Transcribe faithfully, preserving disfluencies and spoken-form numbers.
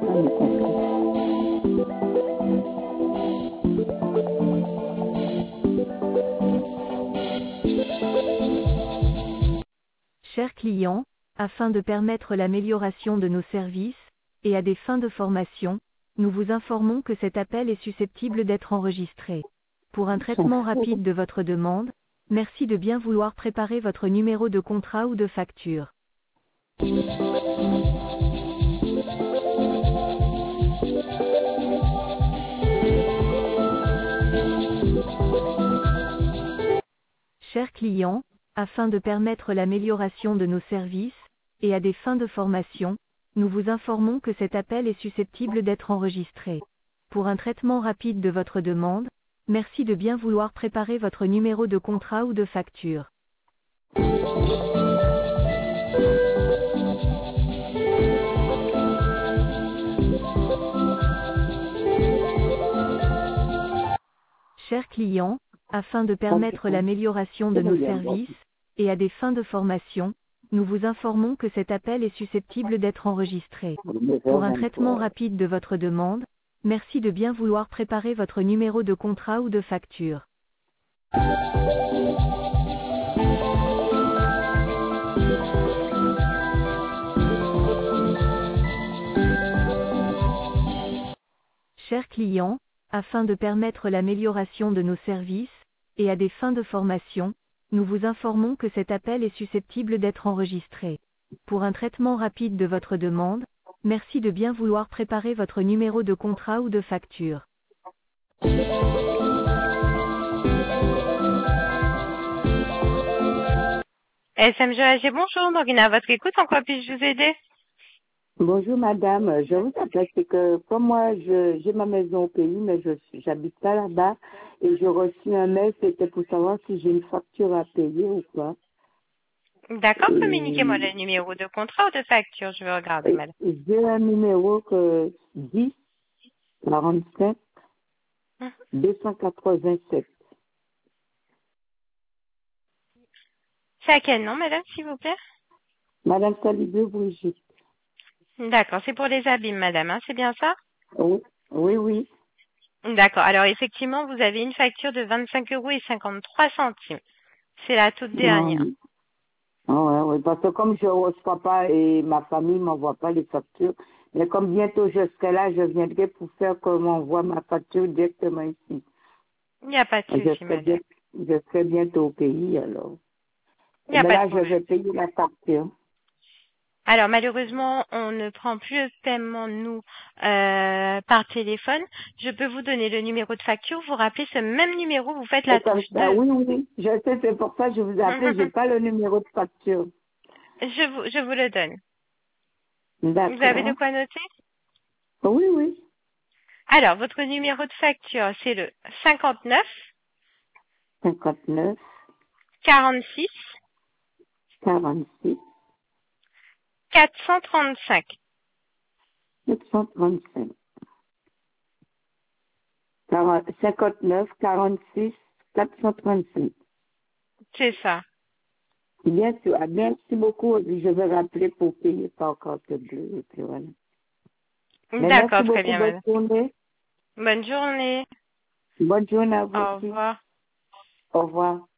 pas me compris. Chers clients, afin de permettre l'amélioration de nos services, et à des fins de formation, nous vous informons que cet appel est susceptible d'être enregistré. Pour un Ils sont traitement fous. rapide de votre demande, merci de bien vouloir préparer votre numéro de contrat ou de facture. Chers clients, afin de permettre l'amélioration de nos services, et à des fins de formation, nous vous informons que cet appel est susceptible d'être enregistré. Pour un traitement rapide de votre demande, merci de bien vouloir préparer votre numéro de contrat ou de facture. Chers clients, afin de permettre l'amélioration de nos services, et à des fins de formation, nous vous informons que cet appel est susceptible d'être enregistré. Pour un traitement rapide de votre demande, merci de bien vouloir préparer votre numéro de contrat ou de facture. Chers clients, afin de permettre l'amélioration de nos services, et à des fins de formation, nous vous informons que cet appel est susceptible d'être enregistré. Pour un traitement rapide de votre demande, merci de bien vouloir préparer votre numéro de contrat ou de facture. S M G A G, bonjour, Morgana, à votre écoute, en quoi puis-je vous aider? Bonjour madame, je vous appelle, c'est que comme moi je j'ai ma maison au pays, mais je suis- j'habite pas là-bas et j'ai reçu un mail, c'était pour savoir si j'ai une facture à payer ou pas. D'accord, communiquez-moi Et, le numéro de contrat ou de facture, je vais regarder, et madame. j'ai un numéro que dix quarante-cinq Hum. deux cent quatre-vingt-sept. C'est à quel nom, madame, s'il vous plaît? Madame Salibé Brigitte. D'accord, c'est pour les abîmes, madame, hein, c'est bien ça? Oui, oui, oui. D'accord, alors effectivement, vous avez une facture de vingt-cinq euros et cinquante-trois centimes. C'est la toute Ah, dernière. oui. Ah ouais, ouais, parce que comme je ne reçois pas et ma famille ne m'envoie pas les factures, mais comme bientôt je serai là, je viendrai pour faire qu'on m'envoie ma facture directement ici. Il n'y a pas de Je souci, serai, bien, madame. je serai bientôt au pays alors. Il Et n'y a bien pas de là, je problème. vais payer la facture. Alors malheureusement, on ne prend plus le paiement nous euh, par téléphone. Je peux vous donner le numéro de facture, vous rappelez ce même numéro, vous faites Et la comme touche ça, deux. oui, oui, je sais, c'est pour ça que je vous ai appelé, je n'ai pas le numéro de facture. Je vous, je vous le donne. Vous avez de D'accord. quoi noter? Oui, oui. Alors, votre numéro de facture, c'est le cinquante-neuf cinquante-neuf, quarante-six quarante-six, quatre cent trente-cinq. sept cent trente-cinq. cinquante-neuf, quarante-six, quatre cent trente-cinq. C'est ça. Bien sûr. Ah, merci beaucoup. Je vais rappeler pour payer par carte bleue. Et puis voilà. Mais merci D'accord, très beaucoup. bien, Bonne madame. journée. Bonne journée. Bonne journée à vous Au aussi. revoir. Au revoir.